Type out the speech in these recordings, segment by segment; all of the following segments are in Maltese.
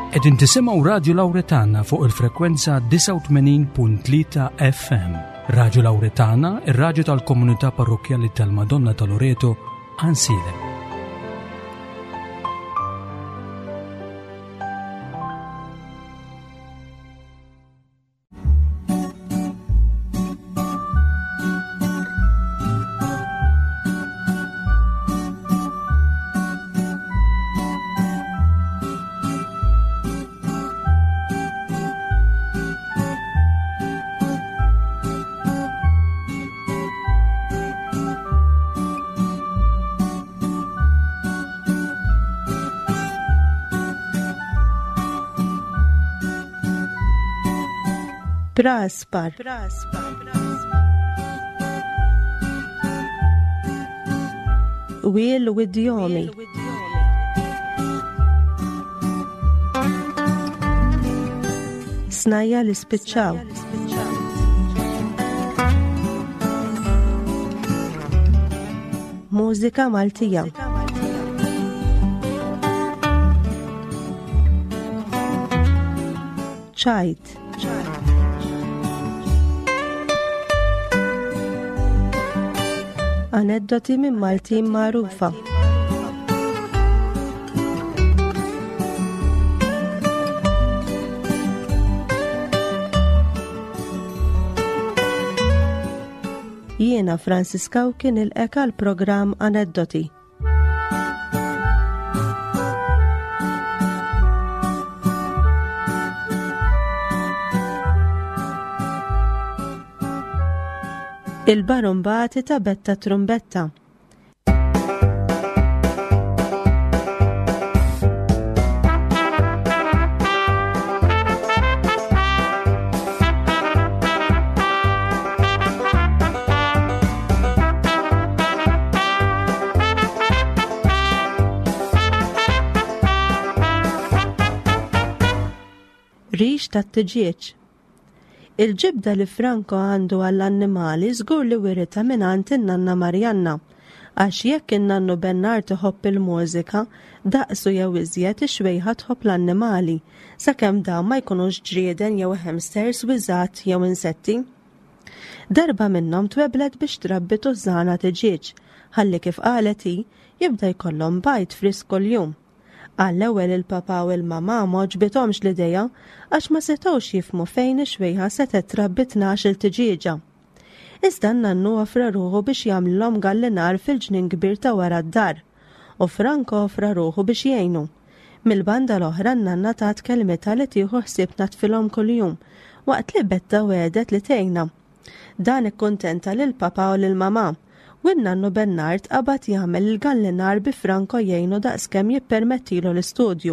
Qegħdin tisimgħu Radio Lawretana fuq il-frekwenza 89.3 FM. Radio Lawretana, ir-radju tal-Komunità Parrokjali tal-Madonna ta' Loreto, Ansile. Praspar. Wil u idjomi. Snajja li spiċċaw. Mużika Maltija. ċajt. Aneddoti minn Maltin magħrufa. Jiena Franziskaw kien il-eka l-programm Aneddoti. Il-barumbati ta' Betta Trumbetta. Rix tat-tiġieġ. Il-ġibda li Franco għandu għall-annimali żgur li wirita minant in-nanna Marjanna, għax jekk in-nannu Bernard iħobb il-mużika, daqsu jew iżjed ix-xwejħa tħobb l-annimali, sakemm dawn ma jkunux ġrieden jew hamsters wiżgħat jew insetti. Darba minnhom tweblet biex trabbi tużżana tiġieġ, ħalli kif qalet hi jibda jkollhom bajt frisk kuljum. Għall-ewwel il-papa u l-mama ma ġbithomx l-idea għax ma setgħux jifhmu fejn ix-xwejħa se titrabbi 12 tiġieġa. Iżda n-nannu offra ruħu biex jagħmlhom gallinar fil-ġnien kbir ta' wara d-dar u Franco offra ruħu biex jgħinu. Mill-banda l-oħra n-nanna tat kelmita li tieħu ħsieb natfilhom kuljum waqt li Betta wedet li tgħinha. Dan ikkuntenta lill-papa u lill-mama. U n-nannu Bernard qabad jagħmel il-gallinar bi Franco jgħinu daqskemm jippermettilu l-istudju.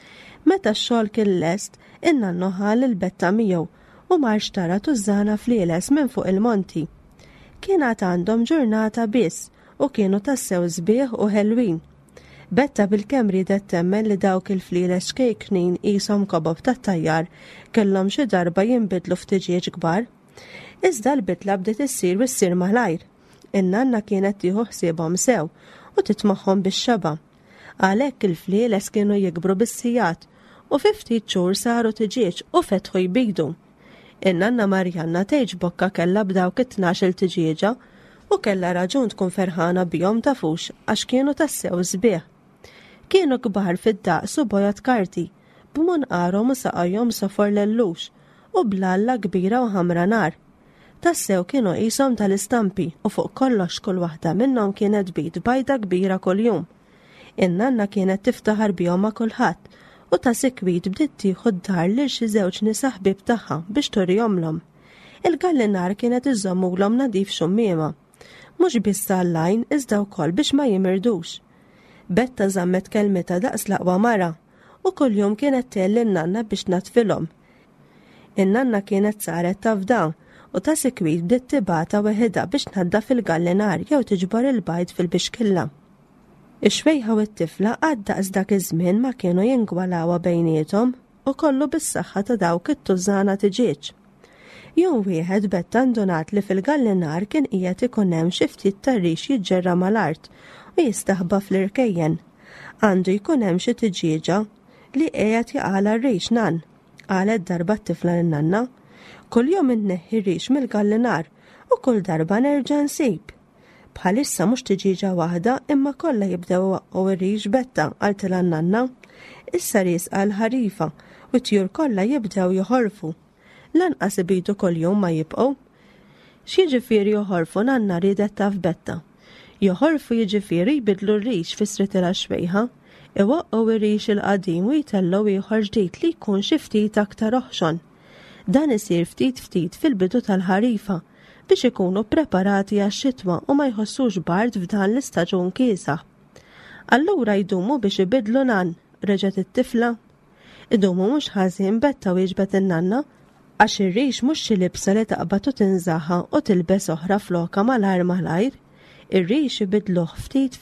Meta x-xogħol kien lest, in-nannu ħal il-Betta miegħu u mar xtara tużżana flieles minn fuq il-monti. Kienet għandhom ġurnata biss u kienu tassew sbieħ u ħelwin. Betta bil-kemm ridet temmen li dawk il-flieles xkejknin qishom kobob tat-tajjar kellhom xi darba jinbidlu f'tiġieġ kbar. Iżda l-bidla bdiet issir u ssir malajr. In-nanna kienet tieħu ħsiebhom sew u titmaħħom bix-xeba. Għalhekk il-flieles kienu jikbru bis-sigħat u fi ftit xhur saru tiġieġ u fetħu jbidu. In-nanna Marjanna tgħid bokka kellha b'dawk it-12 tiġieġa u kellha raġun tkun ferħana bihom tafux għax kienu tassew sbieħ. Kienu kbar fid-daqs u bojat karti, b'munqarhom u saqajhom sofor lellux u blalla kbira u ħamra nar. Tassew kienu qishom tal-istampi u fuq kollox kull waħda minnhom kienet bid bajda kbira kuljum. In-nanna kienet tiftaħar bihom ma' kulħadd u ta' sikwit bdiet tieħu d-dar lil xi żewġ nisa ħbieb tagħha biex turihomlhom. Il-gallinar kienet iżommulhom nadif xummiema, mhux biss għall-għajn iżda wkoll biex ma jimirdux. Betta żammet kelmita daqs l-aqwa mara u kuljum kienet tgħid lin-nanna biex natfilhom. In-nanna kienet saret taf dan u ta' sikwit bdiet tibata weħida biex tnaddaf fil-gallinar jew tiġbor il-bajt fil-bixkilla. Ix-xwejħa u t-tifla għadda dak iż-żmien ma kienu jingwalawha bejniethom u kollu bis-saħħa ta' dawk it-tużżana tiġieġ. Jum wieħed Betta ndunat li fil-gallinar kien qiegħed ikun hemm xi ftit tarrix jiġġerra mal-art u jistaħba fl-irkejjen. Għandu jkun hemm xi tiġieġa li qiegħed jaqala r-rix nan, qalet darba t-tifla lin-nanna. Kuljum inneħħi r-rix mill-gallinar u kull darba nerġa' nsib. Bħalissa mhux tiġiġa waħda imma kollha jibdew waqqgħu ir-rix betta qaltilha n-nanna. Issa riesqa l-ħarifa u t-tjur kollha jibdew joħorfu. Lanqas ibitu kuljum ma jibqgħu. X'jiġifieri joħorfu nanna riedet taf betta. Joħorfu jiġifieri jbidlu r-rix fi sritila xwejħa, iwaqqgħu ir-rix il-qadim u jtellgħu ieħor ġdid li jkun xi ftit aktar oħxon. Dan isir ftit fil-bidu tal-ħarifa biex ikunu preparati għax-xitwa u ma jħossux bard f'dan l-istaġun kiesaħ. Allura jdumu biex ibidlu nan, reġgħet it-tifla. Idumu mhux ħażin betta wieġbet in-nanna għax ir-rix mhux xi libsa li taqbad u tinżaħħa u tilbes oħra flokha malajr. Ir-rix ibidluh ftit,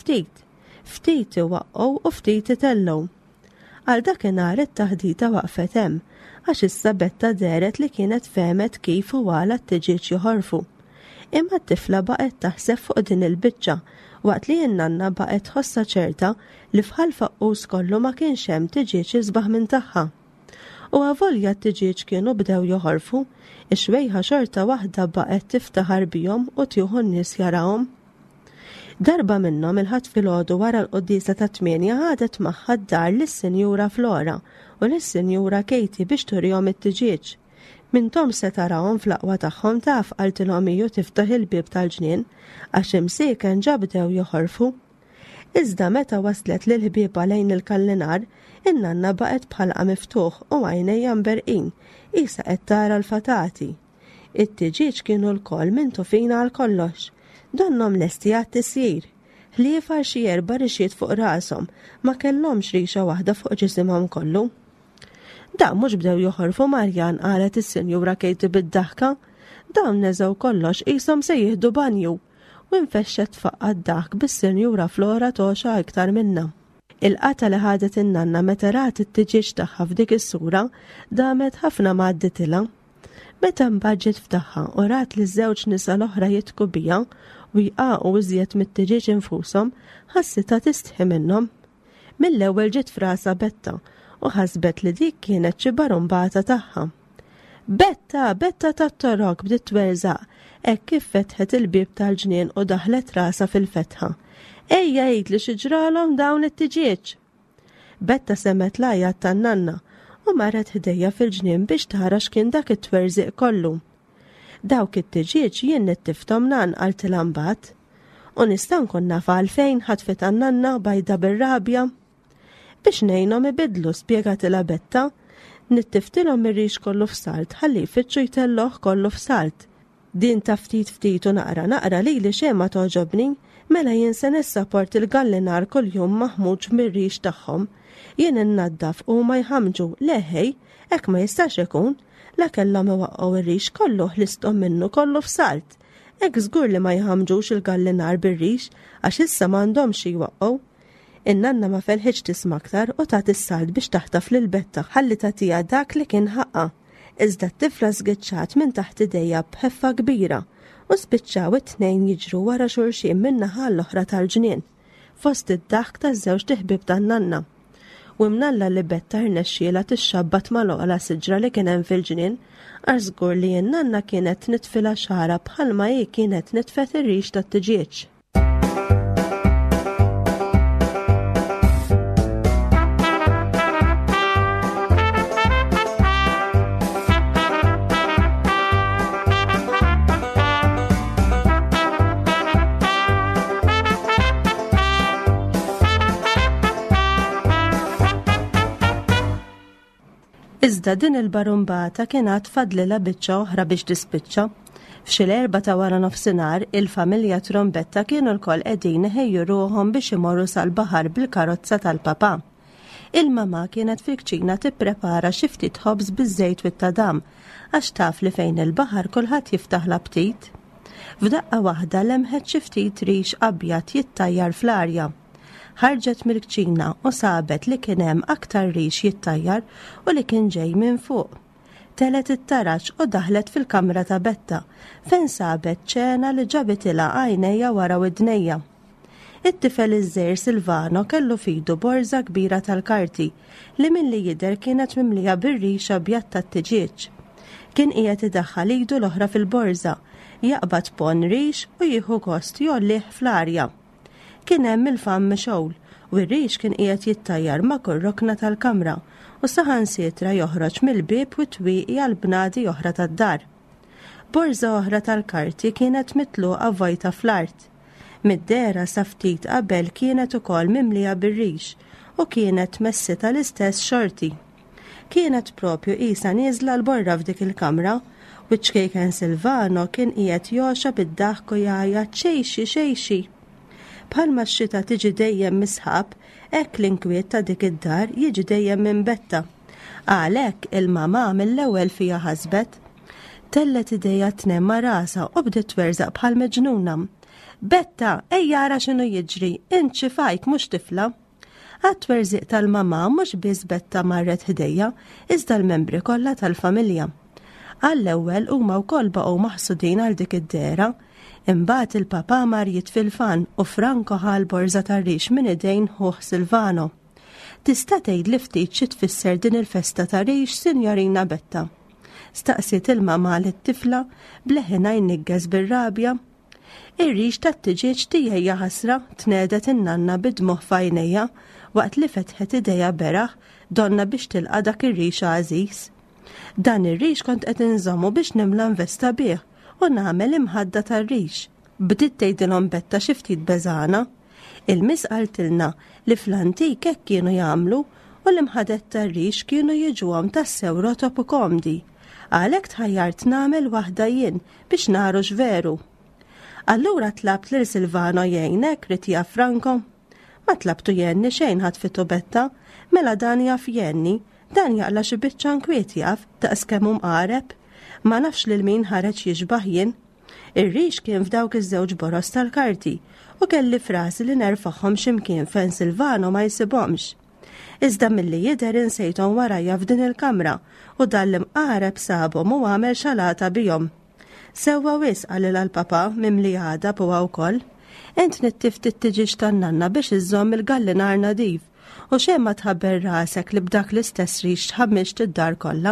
ftit iwaqqgħu u ftit itellgħu. Għal dakinhar it-taħdita waqfet hemm għax issa betta deret li kienet fehmet kif u għala t-tiġiġ joħorfu. Imma t-tifla baqgħet taħseb fuq din il-biċċa waqt li n-nanna baqgħet ħossa ċerta li fħal faqqus kollu ma kienx hemm tiġiġ isbaħ minn tagħha. U għavolja t-tiġiġ kienu bdew joħorfu, ix-xwejħa xorta waħda baqgħet tiftaħar bihom u tieħu n-nies jarawhom. Darba minnhom il-ħadd filgħodu wara l-quddiesa ta' 8 ħadet magħha d-dar lis-Sinjura Flora u lis-Sinjura Katie biex turihom it-tiġiġ. Mintom se tarawhom fl-aqwa tagħhom taf qaltilhom iju tiftaħ il-bieb tal-ġnien għax imsieken ġabdew joħorfu. Iżda meta waslet lil ħbieba lejn il-kallinar, in-nanna baqgħet bħalqa miftuħ u għajnejha mberqin, qisha qed tara l-fatati. It-tiġiġ kienu l-koll minn tufina għal kollox. Donnom lesti għat tisir. Ħliefar xi 4 rixiet fuq rashom, ma kellhomx rixa waħda fuq ġisimhom kollu. Dawn mhux bdew joħorfu Marjan qalet is-Sinjura Katie bid-daħka. Dawn neżgħu kollox qishom se jieħdu banju u nfexxet faqqa d-daħk bis-Sinjura Flora toxa iktar minnha. Il-qata li ħadet in-nanna meta rat it-tiġiġ tagħha f'dik is-sura damet ħafna m'għadditilha. Meta mbaġġet f'taħħa u rat li ż-żewġ nisa l-oħra jitku bija u jqaqgħu iżjed mit-tiġiġ infushom, ħassitha tistħi minnhom. Mill-ewwel ġiet f'rasha Betta u ħasbet li dik kienet xi barumbata tagħha. Betta tat-torok bdiet twerżaq hekk kif fetħet il-bieb tal-ġnien u daħlet rasa fil-fetħa. Ejja jgħidli xi ġralhom dawn it-tiġiġ. Betta semet l-għajjat tan-nanna u marret ħdejja fil-ġnien biex tara x'kien dak it-twerżiq kollu. Dawk it-tiġiġ jien nittifthom nan qaltilha mbagħad. U nista' nkun naf għalfejn ħatfet għan-nanna bajda bir-rabja. Biex ngħinhom ibidlu spjegatilha Betta, nittiftilhom ir-rix kollu f'salt ħalli jfittxu jtellgħuh kollu f'salt. Din ta' ftit u naqra lili xejn ma toġobni, mela jien se nissaport il-gallinar kuljum maħmuġ mir-rix tagħhom. Jien innaddaf u ma jħamġu leħej, hekk ma jistax ikun, la kellhom iwaqqgħu ir-rix kollu ħlisthom minnu kollu f'salt. Hekk żgur li ma jħamġux il-gallinar bir-rix għax issa m'għandhomx jwaqqgħu. In-nanna ma felħitx tisma' aktar u tat is-salt biex taħtaf lil Betta ħalli tagħtiha dak li kien ħaqqa. Iżda t-tifla żgiċċat minn taħt idejha b'ħeffa kbira u spiċċaw it-tnejn jiġru wara xulxin min-naħa l-oħra tal-ġnien fost id-daħk taż-żewġ tiħbieb tan-nanna. U mnalla li Betta rnexxiela tixxabbat mal-oqla siġra li kien hemm fil-ġnien għax żgur li n-nanna kienet nitfilha xara bħalma hi kienet nitfet ir-rix tat-tiġiġ. Iżda din il-barumbata kienet fadlila biċċa oħra biex tispiċċa. F'xi 4 ta' wara nofsinhar, il-familja Trombetta kienu l-koll qegħdin iħejju ruħhom biex imorru sal-baħar bil-karozza tal-papà. Il-mama kienet fil-kċina tipprepara xi ftit ħobż biż-żejt u t-tadam għax taf li fejn il-baħar kulħadd jiftaħ l-aptit. F'daqqa waħda lemħet xi ftit rix abjad jittajjar fl-arja. Ħarġet mill-kċina u sabet li kien hemm aktar rix jittajjar u li kien ġej minn fuq. Telet it-taraġ u daħlet fil-kamra ta' Betta fejn sabet ċena li ġabitilha għajnejja wara widnejja. It-tifel iż-żgħir Silvano kellu fidu borża kbira tal-karti li milli jidher kienet mimlija bir-rixa abjad tat-tiġieġ. Kien qiegħed idaħħal idu l-oħra fil-borża, jaqbad pon rix u jieħu gost jollih fl-arja. Kien hemm il-fam mixowl u r-rix kien qiegħed jittajjar ma' kull rokna tal-kamra u saħansietra joħroġ mill-bieb u twieqi għal bnadi oħra tad-dar. Borża oħra tal-karti kienet mitluqa vojta fl-art. Mid-dera sa ftit qabel kienet ukoll mimlija bir-rix u kienet messita l-istess xorti. Kienet propju qisha nieżla l-borra f'dik il-kamra u ċkejken Silvano kien qiegħed joxa bid-daħk u jgħajjad xejxi. Bħalma x-xita tiġi dejjem misħab, hekk l-inkwiet ta' dik id-dar jiġi dejjem minbetta. Għalhekk il-mama mill-ewwel fiha ħasbet. Tellet idejja tnemma rasa u bdiet twerżaq bħal meġnuna. Betta, ejja ara x'inhu jiġri, int xi fajk mhux tifla. Għat-twerżiq tal-mama mhux biss Betta marret ħdejja, iżda l-membri kollha tal-familja. Għall-ewwel huma wkoll baqgħu maħsudin għal dik id-dera, imbagħad il-papa mar jitfilfan u Franco ħal borża tar-rix minn idejn ħuħ Silvano. Tista' tgħidli ftit xi tfisser din il-festa ta' rix, Sinjorina Betta? Staqsiet il-mama lit-tifla bleħina jniggez bir-rabja. Ir-rix tat-tiġieġ tiegħi ħasra tnedet in-nanna bid-dmuħ f'għajnejha waqt li fetħet idejha beraħ donna biex tilqa' dak ir-rix għażiż. Dan ir-rix kont qed inżommu biex nimla investa bih u nagħmel imħadda tar-rix. Bdiet tgħidilhom Betta xi ftit beżana. Il-miss qaltilna li fl-antik hekk kienu jagħmlu u l-imħadet tar-rix kienu jiġuhom tassew rotop u komdi. Għalhekk tħajjart nagħmel waħda jien biex naru x'veru. Allura tlabt lil Silvano jgħinek rid jaf Franco. Ma tlabtu jenni xejn ħatfitu Betta, mela dan jaf jenni, dan jaqla xi biċċa nkwiet jaf daqs kemm hu mqareb. Ma nafx lil min ħareġ jiġbaħ jien. Ir-rix kien f'dawk iż-żewġ boros tal-karti u kelli frasi li nerfaħhom x'imkien fejn Silvano ma jsibhomx. Iżda milli jidher insejthom warajja f'din il-kamra u dal-imqareb sabhom u għamel xalata bihom. Sewwa wisq għalilha l-papa mimli għadab huwa wkoll. Int nittif tittiġix tan-nanna biex iżżomm il-gallinar nadif u xejn ma tħabber rasek li b'dak l-istess rix tħammilx id-dar kollha.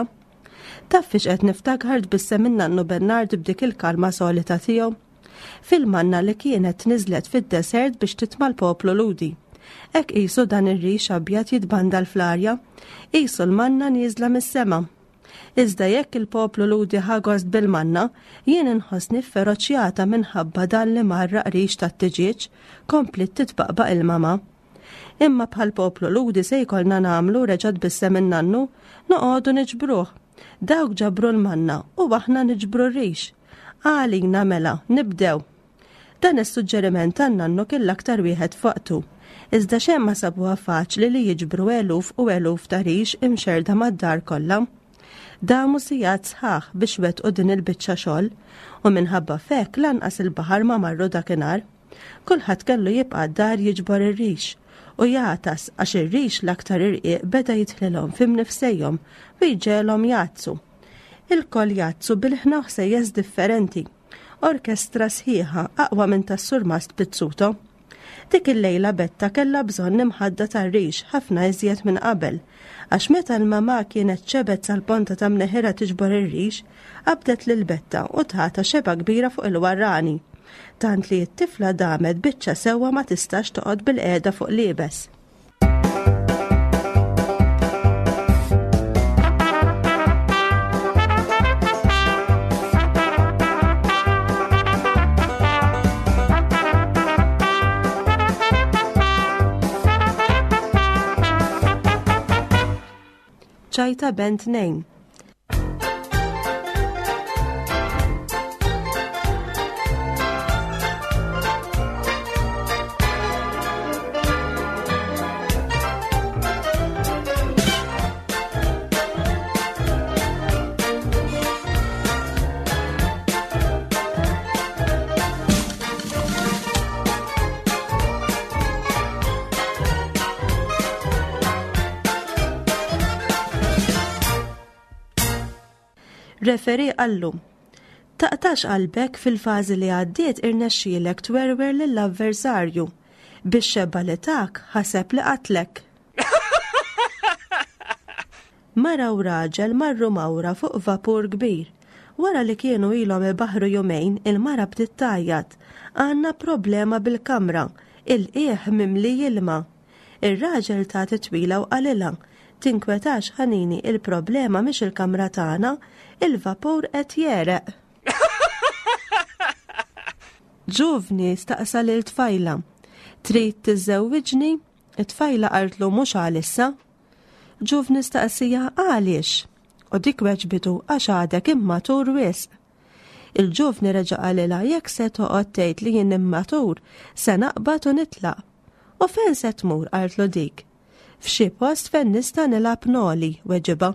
Taf fiex qed niftakar tbissem in-nannu Bernard b'dik il-kalma solita tiegħu. Fil-manna li kienet niżlet fid-desert biex titma' l-poplu ludi. Hekk qisu dan ir-rix abjad jitbandal fl-arja, qisu l-manna nieżla mis-sema. Iżda jekk il-poplu ludi ħagost bil-manna, jien inħossni feroċjata minħabba dan li marraq rix tat-tiġieġ komplit titbaqbaq il-mama. Imma bħal poplu ludi se jkollna nagħmlu reġgħod bissem in-nannu, noqogħdu niġbruh. Dawk ġabru l-manna u aħna niġbru r-rix. Għalina mela, nibdew. Dan is-suġġeriment tan-nannu kien l-aktar wieħed fuqtu. Iżda xejn ma sabuha faċli li jiġbru eluf u eluf ta' rix imxerda mad-dar kollha. Damu sigħat sħaħ biex wettqu din il-biċċa xogħol u minħabba fekk lanqas il-baħar ma marru dakinhar. Kulħadd kellu jibqa' d-dar jiġbor ir-rix u jagħtas għax ir-rix l-aktar irqiq beda jidħlilhom f'imnifsejhom u jġelhom jazzu. Il-koll jazzu bil-ħna ħsejjes differenti. Orkestra sħiħa aqwa minn tas-Sur Mast Pizzuto. Dik il-lejla Betta kellha bżonn imħadda tar-rix ħafna iżjed minn qabel, għax meta l-mama kienet ċebet sal-ponta ta' mneħira tiġbor ir-rix, qabdet lil Betta u tagħta xeba kbira fuq il-warrani. Tant li t-tifla damet biċċa sewwa ma tistax toqgħod bil-qiegħda fuq liebes. ċajta bent nejn. Referi għallu, taqtax qalbek fil-fazi li għaddiet irnexxielek twerwer lill-avversarju bix-xebba li tak ħaseb li qatlek. Mara u raġel marru mawra fuq vapur kbir. Wara li kienu ilhom ibaħru jumejn, il-mara bdiet tgħajjad. Għandna problema bil-kamra, il-qiegħ mimli jilma. Ir-raġel tat twila u qalilha, tinkwetax ħanini, il-problema mhix il-kamra tagħna, il-vapur qed jereq. Ġuvni staqsa lil tfajla. Trid tiżżewwiġni? It-tfajla qartlu mhux għalissa. Ġuvni staqsija għaliex? U dik weġbitu għax għadek immatur wisq. Il-ġuvni reġa' qalilha jekk se toqgħod tgħid li jien immatur se naqbad u nitlaq. U fejn se tmur qartlu dik? F'xi post fejn nista' nilgħab noli, weġiba.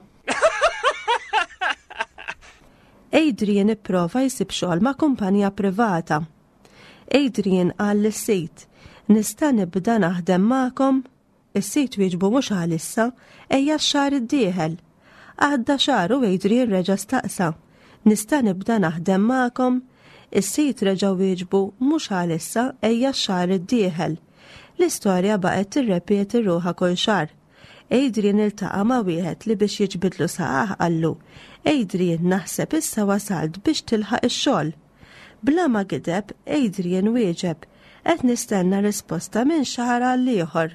Adrian ipprova jsib xogħol ma' kumpanija privata. Adrian qal lis-sit, nista' nibda naħdem magħkom? Is-sit wieġbu mhux għalissa, ejja x-xahar id-dieħel. Għadda xahar u Adrian reġa' staqsa, nista' nibda naħdem magħkom? Is-sit reġa' wieġbu mhux għalissa, ejja x-xahar id-dieħel. L-istorja baqgħet tirrepeti ruħha kull xahar. Adrian iltaqa' ma' wieħed li biex jiġbidlu saqaħ qallu, Adrian naħseb issa wasalt biex tilħaq ix-xogħol. Bla ma gideb, Adrian wieġeb, qed nistenna risposta minn xahar għal ieħor.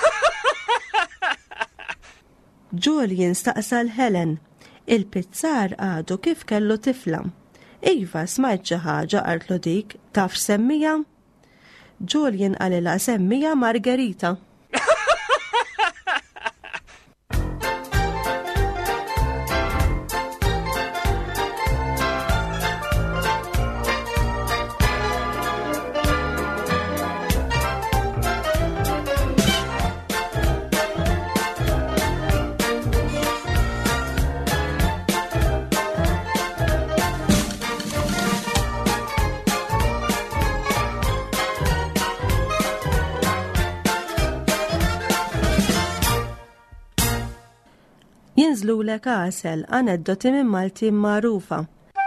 Julian staqsa l-Helen, il-pizzar għadu kif kellu tifla. Iva smajt xi ħaġa qartlu dik, taf semmija? Julian qalilha semmija Margherita. Jinżlulek għasel, aneddoti minn Malti magħrufa.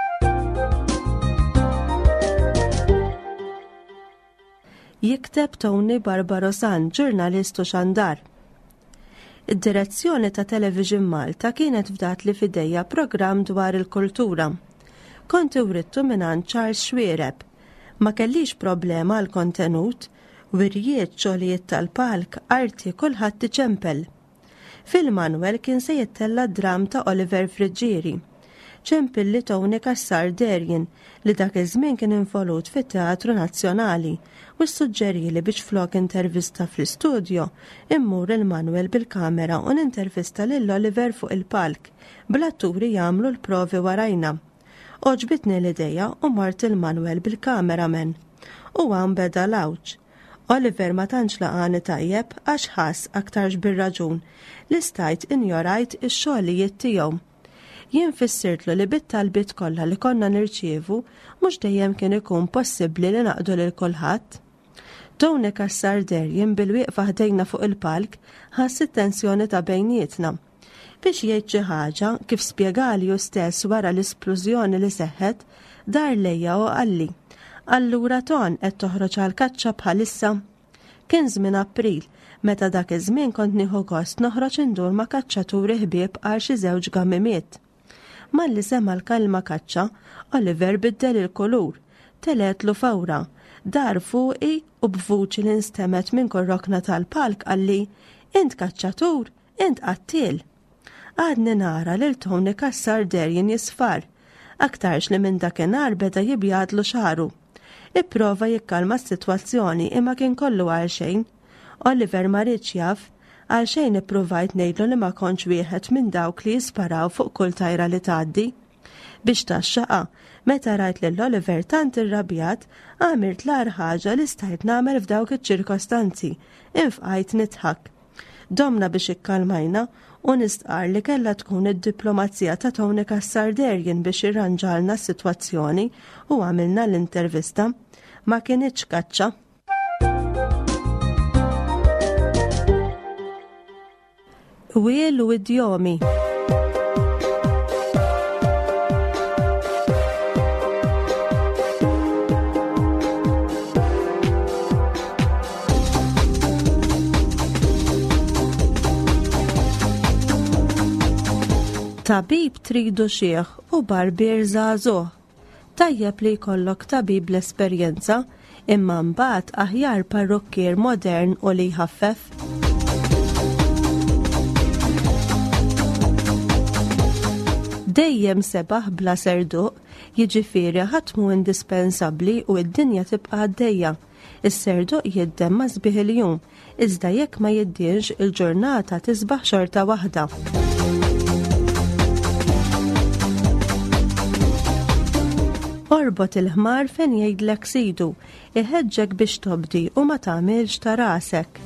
Jikteb Tony Barbarosan, ġurnalistu xandar. Id-direzzjoni ta' Television Malta kienet fdat li fidejja programm dwar il-kultura. Konti writtu minn Charles Xwiereb. Ma kellix problema għal kontenut, wirjiet ċolijiet tal-palk, arti kulħadd iċempel. Fil-manwel kien se jittella dram ta' Oliver Friġġieri. ċempilli Tony Kassar Derjen li dak iż-żmien kien involut fit-Teatru Nazzjonali u ssuġġeri li biex flok intervista fl-istudju immur il-Manuel bil-kamera u nintervista lil Oliver fuq il-palk bl-atturi jagħmlu l-provi warajna. Oġbitni l-idea u mort il-Manuel bil-kameraman. U għam beda lawġ. Oliver ma tantx laqani tajjeb għax ħass aktarx bir-raġun li stajt injorajt ix-xogħlijiet tiegħu. Jien fissirtlu li bit-talbiet kollha li konna nirċievu mhux dejjem kien ikun possibbli li naqdu lil kulħadd. Tony Kassar Derjen bil-wieqfa ħdejna fuq il-palk ħass it-tensjoni ta' bejnietna. Biex jgħid xi ħaġa kif spjegali hu stess wara l-isplużjoni li seħħet dar lejja u qalli. Allura Ton qed toħroġ għal kaċċa bħalissa. Kien żmien April, meta dak iż-żmien kont nieħu gost noħroġ indur ma' kaċċaturi ħbieb għal xi żewġ gammimiet. Malli sema l-kalma kaċċa, Oliver biddel il-kulur, teletlu fawra, dar fuqi u b'vuċi li nstemet minn korrokna tal-palk qalli, int kaċċatur, int qattil. Għadni nara lil Tony Kassar Derjen jisfar, aktarx li minn dakinhar beda jibjadlu xaru. Ipprova jikkalma s-sitwazzjoni imma kien kollu għal xejn. Oliver ma rridx jaf, għal xejn ippruvajt ngħidlu li ma kontx wieħed minn dawk li jisparaw fuq kull tajra li tgħaddi. Biex taxxaqa, meta rajt lil Oliver tant irrabjat, għamilt l-ar ħaġa li stajt nagħmel f'dawk iċ-ċirkostanzi, infqajt nidħak. Domna biex ikkalmajna u nistqar li kellha tkun id-diplomazija ta' Tony Kassar Derjen biex irranġalna s-sitwazzjoni u għamilna l-intervista. Ma kienitx kaċċa. Wiel u idjomi. Tabib tridu xieħ u barbier żagħżugħ. Tajjeb li jkollok tabib l-esperjenza, imma mbagħad aħjar parrukkier modern u li jħaffef. Dejjem sebaħ bla serduq, jiġifieri ħadd mhu indispensabbli u d-dinja tibqa' għaddejja. Is-serduq jiddem ma' sbieħ il-jum, iżda jekk ma jiddienx il-ġurnata tisbaħ xorta waħda. Orbot il-ħmar fejn jgħidlek sidu, iħeġġek biex tobdi u ma tagħmilx ta' rasek.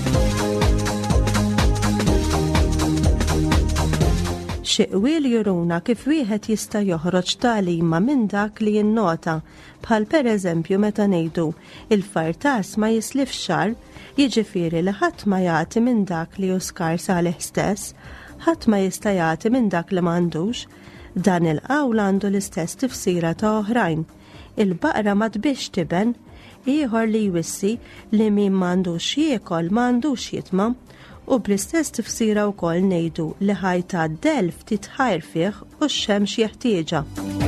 Xi qwiel juruna kif wieħed jista' joħroġ tagħlima minn dak li jinnota, bħal pereżempju meta ngħidu il-fartas ma jislifx xahar, jiġifieri li ħadd ma jagħti minn dak li hu skars għalih stess, ħadd ma jista' jagħti minn dak li m'għandux. Dan il-qawl għandu l-istess tifsira ta' oħrajn. Il-baqra ma tbix tiben, ieħor li jwissi li min m'għandux jiekol m'għandux jitma' u bl-istess tifsira wkoll ngħidu li ħajta d-delf titħajr fih u x-xemx jeħtieġha.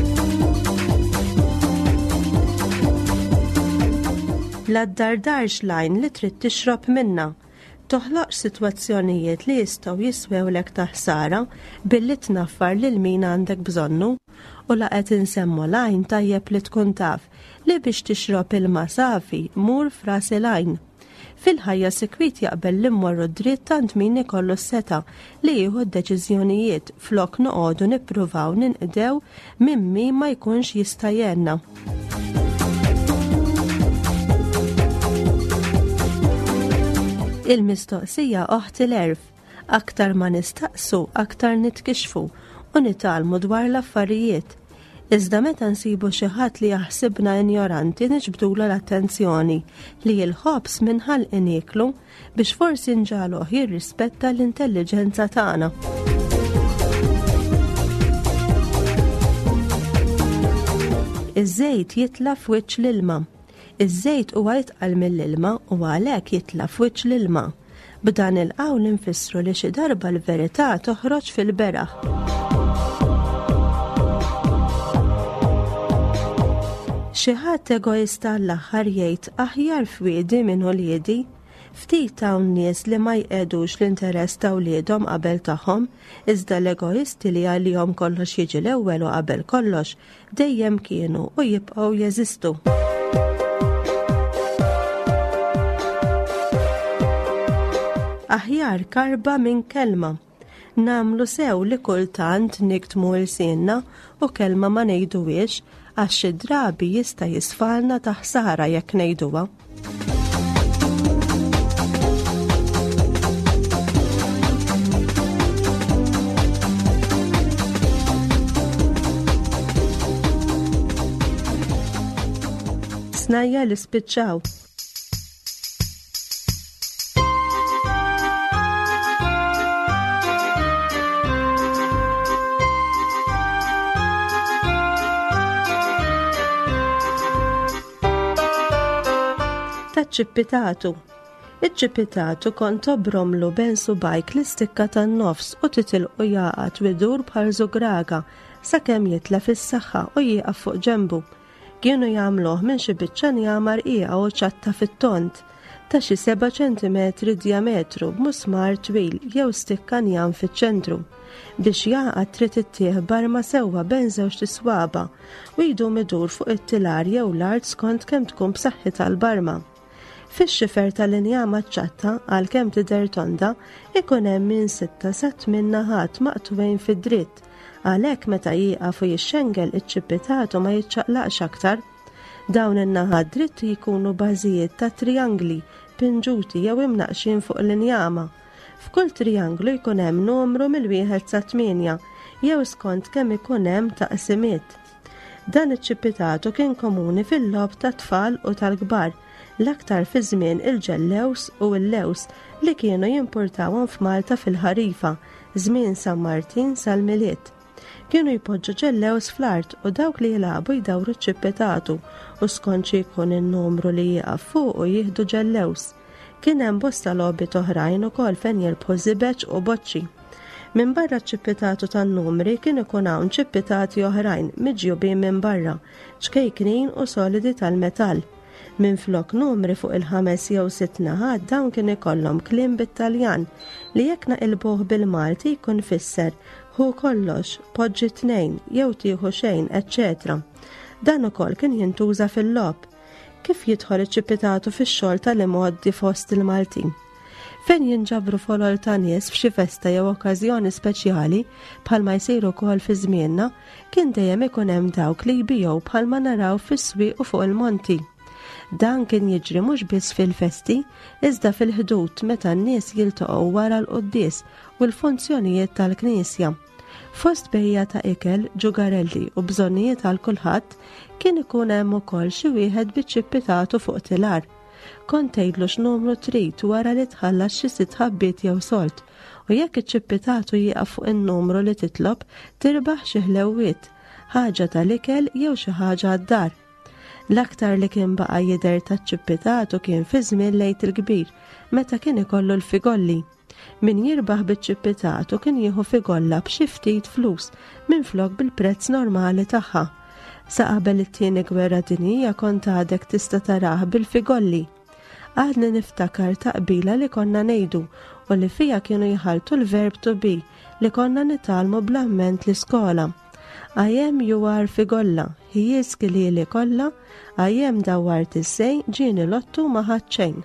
La ddardarx lajn li trid tixrob minnha. Toħloq sitwazzjonijiet li jistgħu jiswewlek ta' ħsara billi tnaffar lil min għandek bżonnu u laqgħet insemmu lajn tajjeb li tkun taf li biex tixrob ilma safi mur f'ras il-għajn. Fil-ħajja sikwit jaqbel li mmorru dritt tant min ikollu s-seta li jieħu d-deċiżjonijiet flok noqogħdu nippruvaw ninqdew minn min ma jkunx jista' jgħinna. Il-mistoqsija oħt il-erf, aktar ma nistaqsu, aktar nitkixfu u nitalmu dwar l-affarijiet. Iżda meta nsibu xi ħadd li jaħsibna injoranti niġbdulu l-attenzjoni li l-ħobs minħal iniklu biex forsi nġaluh jirrispetta l-intelligenza tagħna. Iż-żejt jitla f'wiċċ l-ilma. Iż-żejt huwa jitqal mill-ilma u għalhekk jitla f'wiċċ l-ilma. B'dan il-qawl infissru li xi darba l-verità toħroġ fil-beraħ. Xi ħadd egoista l-aħħar jgħid aħjar fwiedi minn uliedi, ftit hawn nies li ma jqedux l-interess ta' wliedhom qabel tagħhom, iżda l-egoisti li għalihom kollox jiġi l-ewwel u qabel kollox dejjem kienu u jibqgħu jeżistu. Aħjar karba minn kelma. Namlu sew li kultant niktmu l-sienna u kelma ma ngħiduhiex għax xi drabi jista' jisfalna ta' ħsara jekk ngħiduha. Snajja li spiċċaw. ċippitatu. Iċ-ċippitatu kont tobromlu ben subajk l-istikka tan-nofs u titilqu jaqgħad widur bħal żugraga sakemm jitla fis-saħħa u jieqaf fuq ġenbu. Kienu jagħmluh minn xi biċċa njamar qiegħa u ċatta fit-tont ta' xi 7 ċentimetri djametru b'musmar twil jew stikka njam fiċ-ċentru. Biex jaqgħad trid ittieħ barma sewwa bejn żewġ tiswaba u jdum idur fuq it-tilar jew l-art skont kemm tkun b'saħħitha l-barma. Fix-xifer tal-injama ċatta għalkemm tidher tonda ikun hemm minn 6 sa 8 naħat maqtwejn fid-dritt, għalhekk meta jieqaf u jixxengel iċ-ċippitatu ma jiċċaqlaqx aktar. Dawn in-naħat dritti jkunu bażijiet ta' triangli, pinġuti jew imnaqxin fuq l-injama. F'kull trianglu jkun hemm numru mill-1 sa 8 jew skont kemm ikun hemm taqsimiet. Dan iċ-ċippitatu kien komuni fil-logħob tat-tfal u tal-kbar, l-aktar fi żmien il-ġellews u l-lews li kienu jimpurtawhom f'Malta fil-ħarifa, żmien San Martin sal-Miliet. Kienu jpoġġu ġellews fl-art u dawk li jilagħbu jdawru ċ-ċippitatu u skont xi jkun in-numru li jieqaf fuq u jieħdu ġellews. Kien hemm bosta logħbiet oħrajn ukoll fejn jelbħu żibeġ u boċċi. Minn barra ċippitatu tan-numri kien ikun hawn ċippitati oħrajn miġjubin minn barra, ċkejknin u solidi tal-metall. Minn flok numri fuq il-5 jew 6 naħat dawn kien ikollhom kliem bit-Taljan li jekk naqilbuh bil-Malti jkun fisser hu kollox, poġġi 2 jew tieħu xejn, etc. Dan ukoll kien jintuża fil-logħob. Kif jidħol iċ-ċippitatu fix-xogħol tal-imgħoddi fost il-Maltin? Fejn jinġabru folol ta' nies f'xi festa jew okkażjoni speċjali bħalma jsiru wkoll fi żmienna, kien dejjem ikun hemm dawk li jbiegħu bħalma naraw fis-swieq u fuq il-monti. Dan kien jiġri mhux biss fil-festi, iżda fil-ħdud meta n-nies jiltaqgħu wara l-quddies u l-funzjonijiet tal-Knisja. Fost bejja ta' ikel, ġugarelli u bżonnijiet għal kulħadd kien ikun hemm ukoll xi wieħed biċ-ċippitatu fuq tilar. Kont tgħidlu x'numru trid wara li tħallas xi 6 ħabbiet jew solt, u jekk iċ-ċippitatu jieqaf fuq in-numru li titlob, tirbaħ xi ħlewwiet, ħaġa tal-ikel jew xi ħaġa għad-dar. L-aktar li kien baqa' jidher taċ-ċippitatu kien fi żmien Lejt il-Kbir, meta kien ikollu l-figolli. Min jirbaħ biċ-ċippitatu kien jieħu figolla b'xi ftit flus minflok bil-prezz normali tagħha. Sa qabel it-tieni gwerra dinjija kont għadek tista' tarah bil-figolli. Għadni niftakar taqbila li konna ngħidu u li fija kienu jħaltu l-verb to be li konna nitalmu bl-amment l-iskola. I am you are figolla, he is li kolla, I am dawart is-sej, ġieni lottu ma ħadd xejn.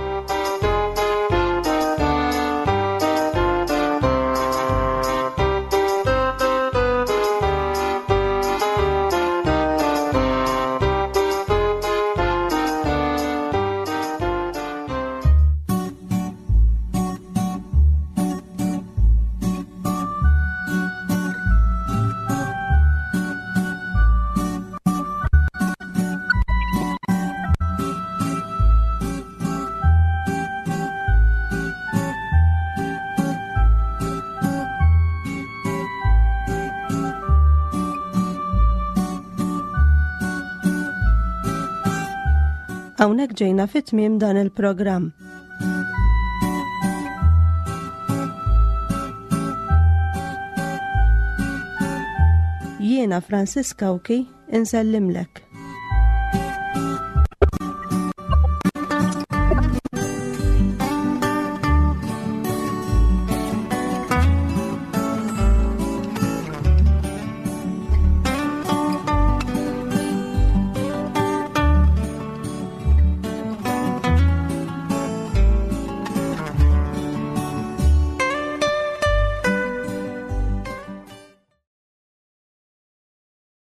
Hawnhekk ġejna fit-tmiem dan il-programm. Jiena Franziska Uki insellimlek.